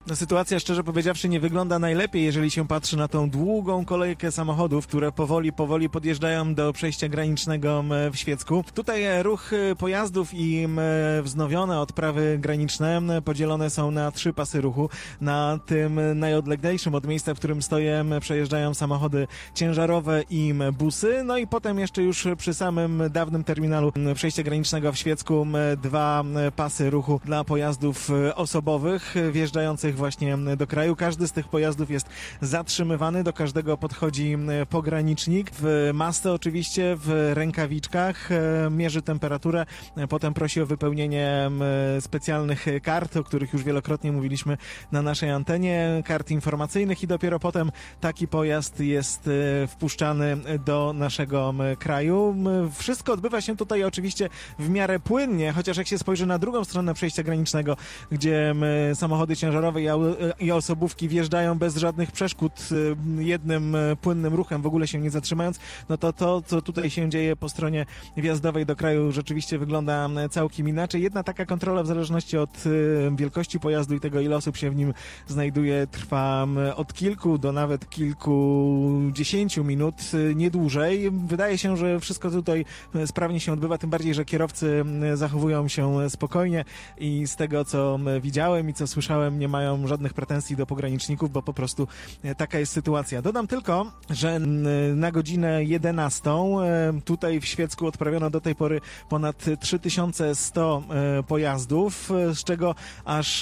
No, sytuacja, szczerze powiedziawszy, nie wygląda najlepiej, jeżeli się patrzy na tą długą kolejkę samochodów, które powoli podjeżdżają do przejścia granicznego w Świecku. Tutaj ruch pojazdów i wznowione odprawy graniczne podzielone są na 3 pasy ruchu. Na tym najodleglejszym od miejsca, w którym stoję, przejeżdżają samochody ciężarowe i busy. No i potem jeszcze już przy samym dawnym terminalu przejścia granicznego w Świecku 2 pasy ruchu dla pojazdów osobowych wjeżdżających właśnie do kraju. Każdy z tych pojazdów jest zatrzymywany, do każdego podchodzi pogranicznik w masce oczywiście, w rękawiczkach, mierzy temperaturę, potem prosi o wypełnienie specjalnych kart, o których już wielokrotnie mówiliśmy na naszej antenie, kart informacyjnych i dopiero potem taki pojazd jest wpuszczany do naszego kraju. Wszystko odbywa się tutaj oczywiście w miarę płynnie, chociaż jak się spojrzy na drugą stronę przejścia granicznego, gdzie samochody ciężarowe i osobówki wjeżdżają bez żadnych przeszkód, jednym płynnym ruchem, w ogóle się nie zatrzymując, no to co tutaj się dzieje po stronie wjazdowej do kraju rzeczywiście wygląda całkiem inaczej. Jedna taka kontrola w zależności od wielkości pojazdu i tego, ile osób się w nim znajduje, trwa od kilku do nawet kilkudziesięciu minut, nie dłużej. Wydaje się, że wszystko tutaj sprawnie się odbywa, tym bardziej, że kierowcy zachowują się spokojnie i z tego, co widziałem i co słyszałem, nie mają żadnych pretensji do pograniczników, bo po prostu taka jest sytuacja. Dodam tylko, że na godzinę 11 tutaj w Świecku odprawiono do tej pory ponad 3100 pojazdów, z czego aż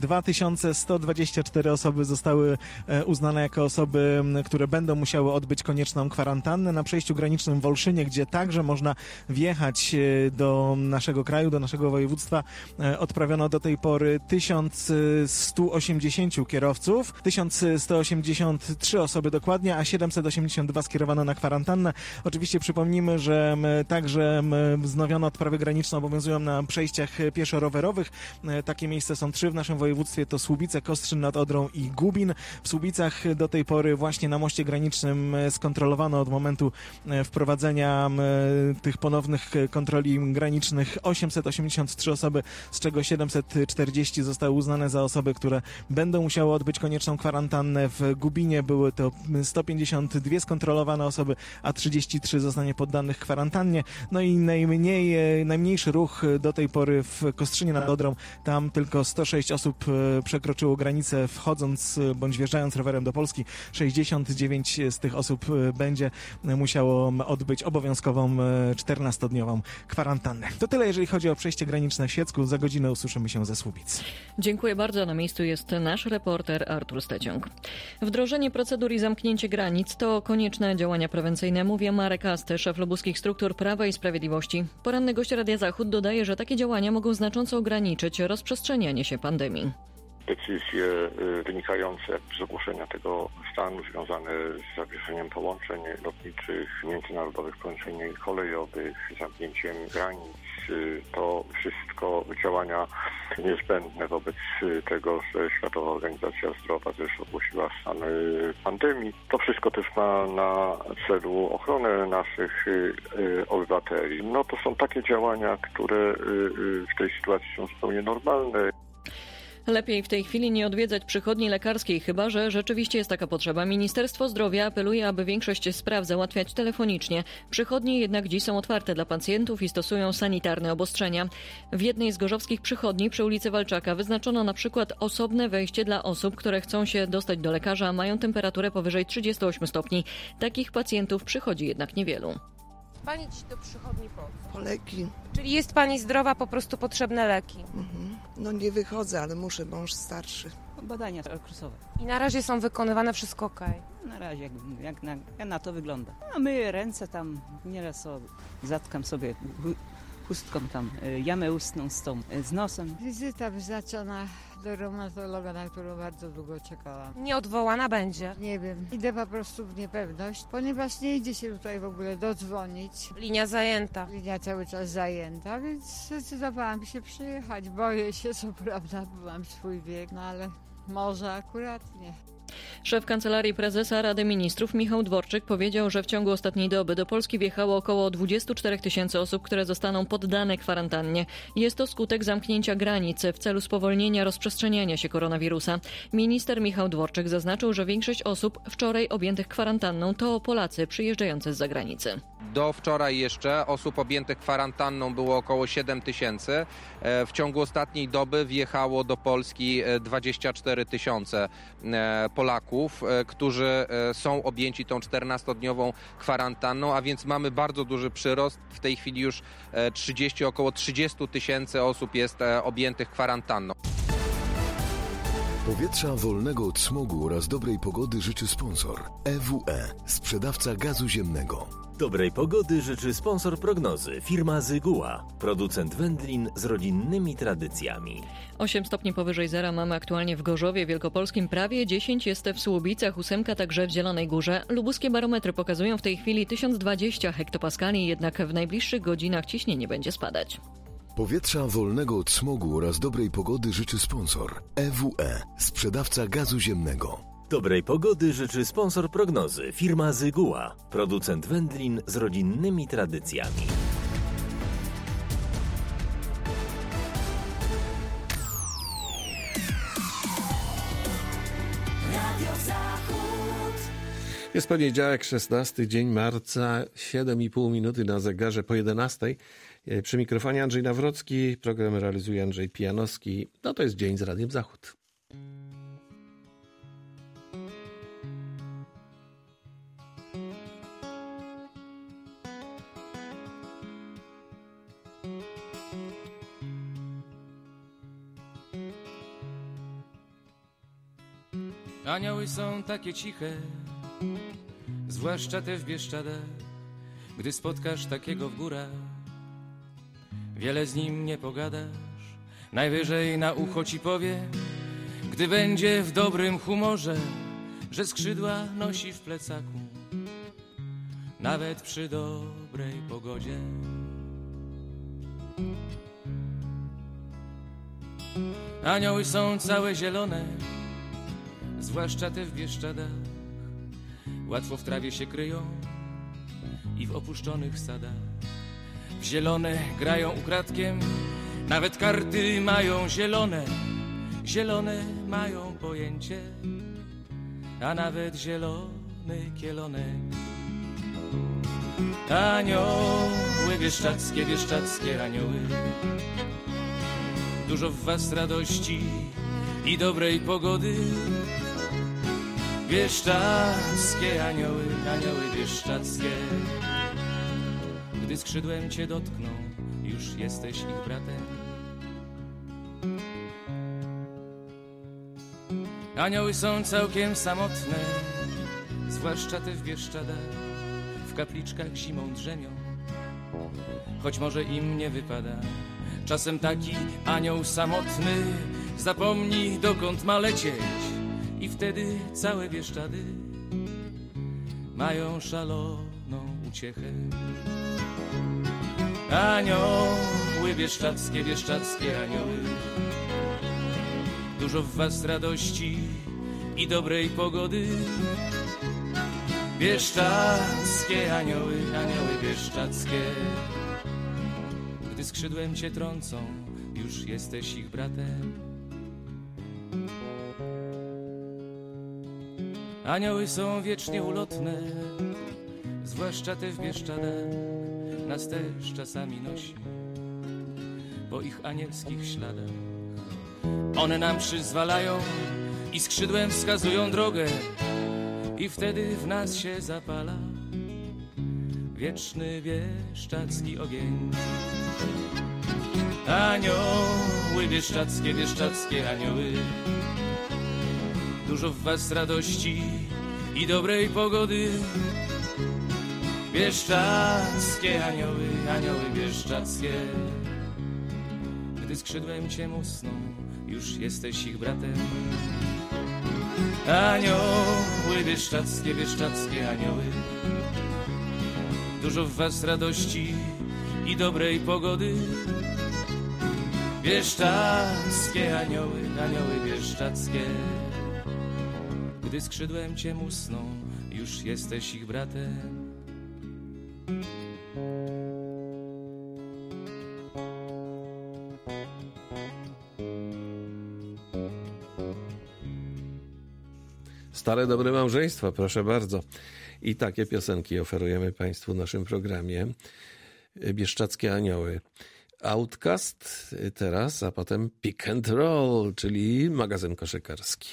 2124 osoby zostały uznane jako osoby, które będą musiały odbyć konieczną kwarantannę. Na przejściu granicznym w Olszynie, gdzie także można wjechać do naszego kraju, do naszego województwa, odprawiono do tej pory 1180 kierowców, 1183 osoby dokładnie, a 782 skierowano na kwarantannę. Oczywiście przypomnijmy, że także wznowiono odprawy graniczne obowiązują na przejściach pieszo-rowerowych. Takie miejsca są 3 w naszym województwie, to Słubice, Kostrzyn nad Odrą i Gubin. W Słubicach do tej pory właśnie na moście granicznym skontrolowano od momentu wprowadzenia tych ponownych kontroli granicznych 883 osoby, z czego 740 zostały uznane za osoby, które będą musiały odbyć konieczną kwarantannę. W Gubinie były to 152 skontrolowane osoby, a 33 zostanie poddanych kwarantannie. No i najmniejszy ruch do tej pory w Kostrzynie nad Odrą. Tam tylko 106 osób przekroczyło granicę wchodząc bądź wjeżdżając rowerem do Polski. 69 z tych osób będzie musiało odbyć obowiązkową 14-dniową kwarantannę. To tyle, jeżeli chodzi o przejście graniczne w Świecku. Za godzinę usłyszymy się ze Słubic. Dziękuję bardzo. Na miejscu jest nasz reporter Artur Steciąg. Wdrożenie procedur i zamknięcie granic to konieczne działania prewencyjne, mówi Marek Asty, szef lubuskich struktur Prawa i Sprawiedliwości. Poranny gość Radia Zachód dodaje, że takie działania mogą znacząco ograniczyć rozprzestrzenianie się pandemii. Decyzje wynikające z ogłoszenia tego stanu związane z zawieszeniem połączeń lotniczych, międzynarodowych połączeń kolejowych, zamknięciem granic, to wszystko działania niezbędne wobec tego, że Światowa Organizacja Zdrowia też ogłosiła stan pandemii. To wszystko też ma na celu ochronę naszych obywateli. No to są takie działania, które w tej sytuacji są zupełnie normalne. Lepiej w tej chwili nie odwiedzać przychodni lekarskiej, chyba że rzeczywiście jest taka potrzeba. Ministerstwo Zdrowia apeluje, aby większość spraw załatwiać telefonicznie. Przychodnie jednak dziś są otwarte dla pacjentów i stosują sanitarne obostrzenia. W jednej z gorzowskich przychodni przy ulicy Walczaka wyznaczono na przykład osobne wejście dla osób, które chcą się dostać do lekarza, a mają temperaturę powyżej 38 stopni. Takich pacjentów przychodzi jednak niewielu. Pani dziś do przychodni po leki. Czyli jest pani zdrowa, po prostu potrzebne leki. No nie wychodzę, ale muszę, bo już starszy. Badania okresowe. I na razie są wykonywane, wszystko okej. Na razie, jak na to wygląda. A myję ręce tam, nieraz sobie zatkam sobie chustką tam jamę ustną z nosem. Wizyta wyznaczona do reumatologa, na którą bardzo długo czekałam. Nieodwołana będzie. Nie wiem, idę po prostu w niepewność, ponieważ nie idzie się tutaj w ogóle dodzwonić. Linia zajęta. Linia cały czas zajęta, więc zdecydowałam się przyjechać. Boję się, co prawda, bo mam swój wiek, no ale może akurat nie. Szef Kancelarii Prezesa Rady Ministrów Michał Dworczyk powiedział, że w ciągu ostatniej doby do Polski wjechało około 24 000 osób, które zostaną poddane kwarantannie. Jest to skutek zamknięcia granic w celu spowolnienia rozprzestrzeniania się koronawirusa. Minister Michał Dworczyk zaznaczył, że większość osób wczoraj objętych kwarantanną to Polacy przyjeżdżający z zagranicy. Do wczoraj jeszcze osób objętych kwarantanną było około 7 000. W ciągu ostatniej doby wjechało do Polski 24 000 Polaków, którzy są objęci tą 14-dniową kwarantanną, a więc mamy bardzo duży przyrost. W tej chwili już około 30 000 osób jest objętych kwarantanną. Powietrza wolnego od smogu oraz dobrej pogody życzy sponsor EWE, sprzedawca gazu ziemnego. Dobrej pogody życzy sponsor prognozy, firma Zyguła, producent wędlin z rodzinnymi tradycjami. 8 stopni powyżej zera mamy aktualnie w Gorzowie Wielkopolskim, prawie 10 jest w Słubicach, 8 także w Zielonej Górze. Lubuskie barometry pokazują w tej chwili 1020 hektopaskali, jednak w najbliższych godzinach ciśnienie będzie spadać. Powietrza wolnego od smogu oraz dobrej pogody życzy sponsor EWE, sprzedawca gazu ziemnego. Dobrej pogody życzy sponsor prognozy, firma Zyguła, producent wędlin z rodzinnymi tradycjami. Jest poniedziałek, 16 dzień marca, 7,5 minuty na zegarze po 11. Przy mikrofonie Andrzej Nawrocki, program realizuje Andrzej Pijanowski. No to jest Dzień z Radiem Zachód. Anioły są takie ciche, zwłaszcza te w Bieszczadach. Gdy spotkasz takiego w górach, wiele z nim nie pogadasz. Najwyżej na ucho ci powie, gdy będzie w dobrym humorze, że skrzydła nosi w plecaku, nawet przy dobrej pogodzie. Anioły są całe zielone, zwłaszcza te w Bieszczadach. Łatwo w trawie się kryją i w opuszczonych sadach. W zielone grają ukradkiem, nawet karty mają zielone. Zielone mają pojęcie, a nawet zielony kielonek. Anioły bieszczadzkie, bieszczadzkie anioły, dużo w was radości i dobrej pogody. Bieszczadzkie anioły, anioły bieszczadzkie, gdy skrzydłem cię dotkną, już jesteś ich bratem. Anioły są całkiem samotne, zwłaszcza te w Bieszczadach. W kapliczkach zimą drzemią, choć może im nie wypada. Czasem taki anioł samotny zapomni, dokąd ma lecieć, i wtedy całe Bieszczady mają szaloną uciechę. Anioły bieszczadzkie, bieszczadzkie anioły, dużo w was radości i dobrej pogody. Bieszczadzkie anioły, anioły bieszczadzkie, gdy skrzydłem cię trącą, już jesteś ich bratem. Anioły są wiecznie ulotne, zwłaszcza te w Bieszczadach. Nas też czasami nosi po ich anielskich śladach. One nam przyzwalają i skrzydłem wskazują drogę, i wtedy w nas się zapala wieczny bieszczadzki ogień. Anioły bieszczadzkie, bieszczadzkie anioły, dużo w was radości i dobrej pogody. Bieszczadzkie anioły, anioły bieszczadzkie, gdy skrzydłem cię musną, już jesteś ich bratem. Anioły bieszczadzkie, bieszczadzkie anioły, dużo w was radości i dobrej pogody. Bieszczadzkie anioły, anioły bieszczadzkie, gdy skrzydłem cię musną, już jesteś ich bratem. Stare dobre małżeństwa, proszę bardzo. I takie piosenki oferujemy Państwu w naszym programie. Bieszczackie Anioły. Outcast teraz, a potem Pick and Roll, czyli magazyn koszykarski.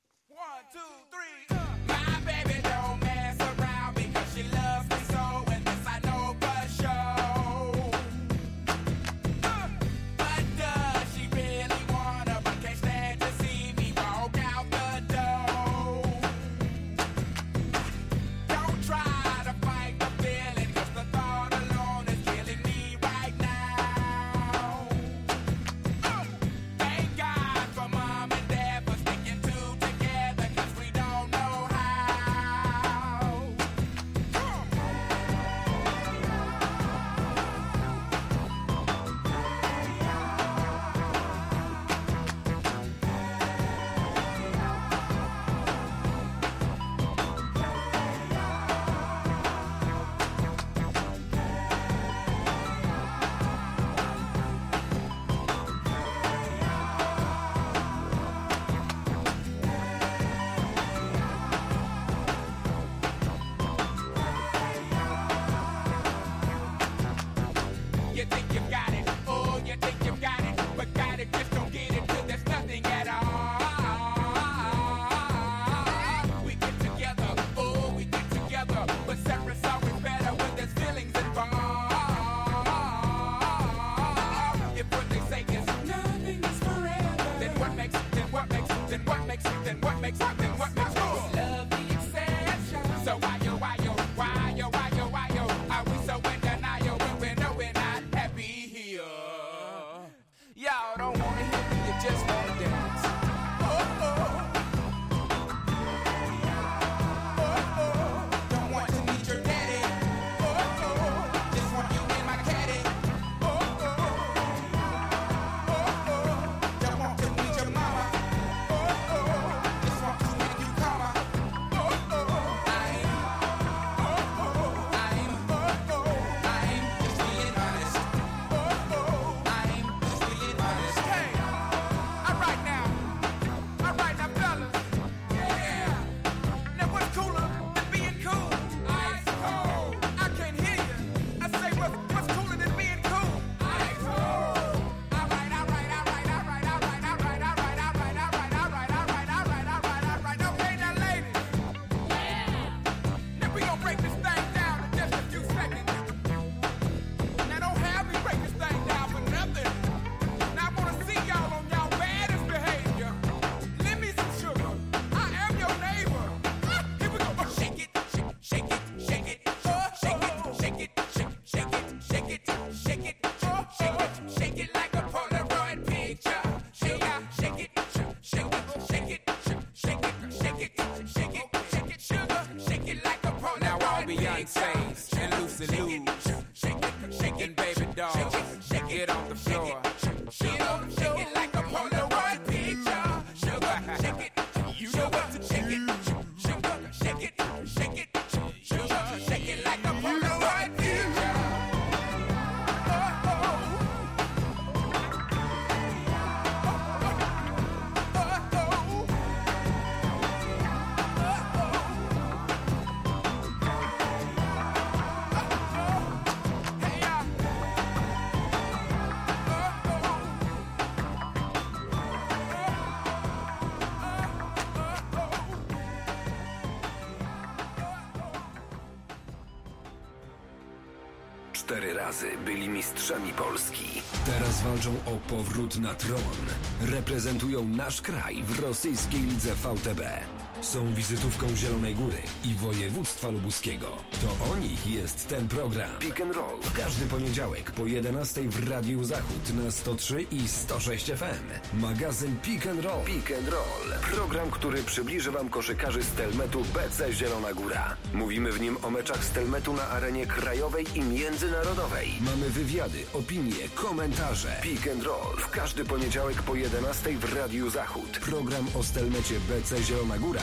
Cztery razy byli mistrzami Polski. Teraz walczą o powrót na tron. Reprezentują nasz kraj w rosyjskiej lidze VTB. Są wizytówką Zielonej Góry i województwa lubuskiego. To o nich jest ten program. Pick and Roll. W każdy poniedziałek po 11 w Radiu Zachód na 103 i 106 FM. Magazyn Pick and Roll. Pick and Roll. Program, który przybliży wam koszykarzy Stelmetu BC Zielona Góra. Mówimy w nim o meczach Stelmetu na arenie krajowej i międzynarodowej. Mamy wywiady, opinie, komentarze. Pick and Roll. W każdy poniedziałek po 11 w Radiu Zachód. Program o Stelmecie BC Zielona Góra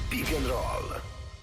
Pick and Roll.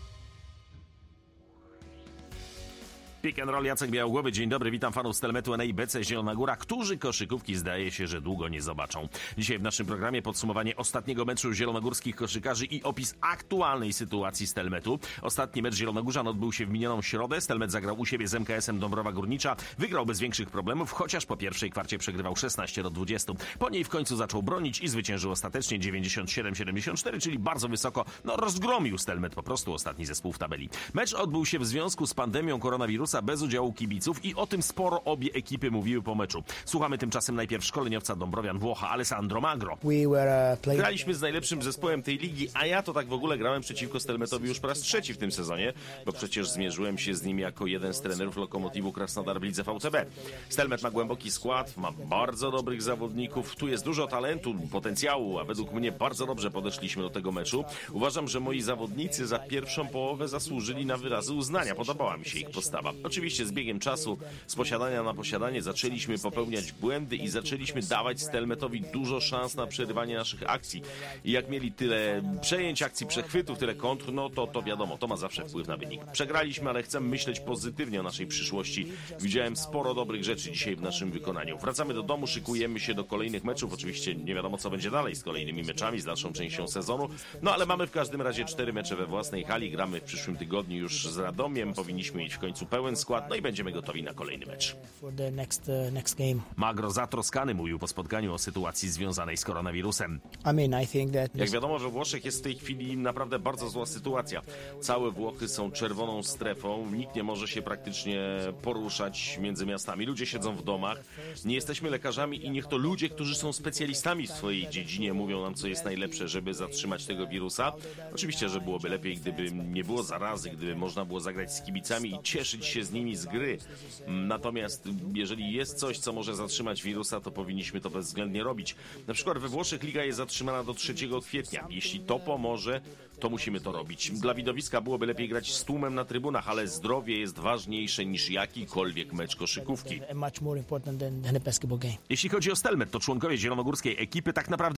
Pick and Roll, Jacek Białogłowy, dzień dobry, witam fanów Stelmetu NIBC Zielona Góra, którzy koszykówki zdaje się, że długo nie zobaczą. Dzisiaj w naszym programie podsumowanie ostatniego meczu zielonogórskich koszykarzy i opis aktualnej sytuacji Stelmetu. Ostatni mecz Zielonogórzan odbył się w minioną środę. Stelmet zagrał u siebie z MKS-em Dąbrowa Górnicza. Wygrał bez większych problemów, chociaż po pierwszej kwarcie przegrywał 16-20. Po niej w końcu zaczął bronić i zwyciężył ostatecznie 97-74, czyli bardzo wysoko. Rozgromił Stelmet po prostu ostatni zespół w tabeli. Mecz odbył się w związku z pandemią koronawirusa bez udziału kibiców i o tym sporo obie ekipy mówiły po meczu. Słuchamy tymczasem najpierw szkoleniowca Dąbrowian Włocha Alessandro Magro. Graliśmy z najlepszym zespołem tej ligi, a ja to tak w ogóle grałem przeciwko Stelmetowi już po raz trzeci w tym sezonie, bo przecież zmierzyłem się z nim jako jeden z trenerów Lokomotivu Krasnodar w lidze VTB. Stelmet ma głęboki skład, ma bardzo dobrych zawodników, tu jest dużo talentu, potencjału, a według mnie bardzo dobrze podeszliśmy do tego meczu. Uważam, że moi zawodnicy za pierwszą połowę zasłużyli na wyrazy uznania. Podobała mi się ich postawa. Oczywiście z biegiem czasu, z posiadania na posiadanie zaczęliśmy popełniać błędy i zaczęliśmy dawać Stelmetowi dużo szans na przerywanie naszych akcji. I jak mieli tyle przejęć, akcji przechwytów, tyle kontr, no to wiadomo, to ma zawsze wpływ na wynik. Przegraliśmy, ale chcemy myśleć pozytywnie o naszej przyszłości. Widziałem sporo dobrych rzeczy dzisiaj w naszym wykonaniu. Wracamy do domu, szykujemy się do kolejnych meczów. Oczywiście nie wiadomo, co będzie dalej z kolejnymi meczami, z dalszą częścią sezonu. No ale mamy w każdym razie 4 mecze we własnej hali. Gramy w przyszłym tygodniu już z Radomiem. Powinniśmy mieć w końcu pełen skład, no i będziemy gotowi na kolejny mecz. Magro zatroskany mówił po spotkaniu o sytuacji związanej z koronawirusem. Jak wiadomo, we Włoszech jest w tej chwili naprawdę bardzo zła sytuacja. Całe Włochy są czerwoną strefą, nikt nie może się praktycznie poruszać między miastami. Ludzie siedzą w domach, nie jesteśmy lekarzami i niech to ludzie, którzy są specjalistami w swojej dziedzinie, mówią nam, co jest najlepsze, żeby zatrzymać tego wirusa. Oczywiście, że byłoby lepiej, gdyby nie było zarazy, gdyby można było zagrać z kibicami i cieszyć się z nimi z gry. Natomiast jeżeli jest coś, co może zatrzymać wirusa, to powinniśmy to bezwzględnie robić. Na przykład we Włoszech liga jest zatrzymana do 3 kwietnia. Jeśli to pomoże, to musimy to robić. Dla widowiska byłoby lepiej grać z tłumem na trybunach, ale zdrowie jest ważniejsze niż jakikolwiek mecz koszykówki. Jeśli chodzi o Stelmet, to członkowie zielonogórskiej ekipy tak naprawdę